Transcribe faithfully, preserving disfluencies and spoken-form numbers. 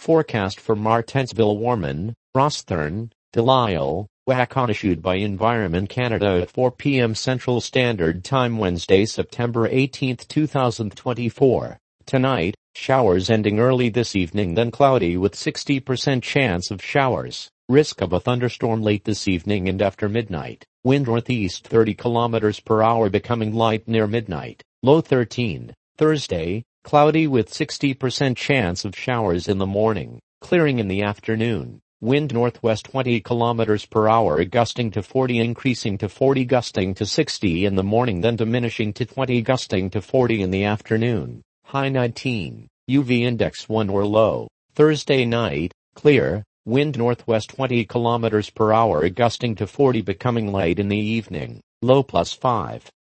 Forecast for Martensville Warman, Rosthern, Delisle, Wacon issued by Environment Canada at four p m Central Standard Time Wednesday, September eighteenth, two thousand twenty-four. Tonight, showers ending early this evening, then cloudy with sixty percent chance of showers. Risk of a thunderstorm late this evening and after midnight. Wind northeast thirty kilometers per hour becoming light near midnight. Low thirteen. Thursday, cloudy with sixty percent chance of showers in the morning. Clearing in the afternoon. Wind northwest twenty kilometers per hour gusting to forty, increasing to forty, gusting to sixty in the morning, then diminishing to twenty, gusting to forty in the afternoon. High nineteen. U V index one or low. Thursday night, clear. Wind northwest twenty kilometers per hour gusting to forty becoming light in the evening. Low plus five.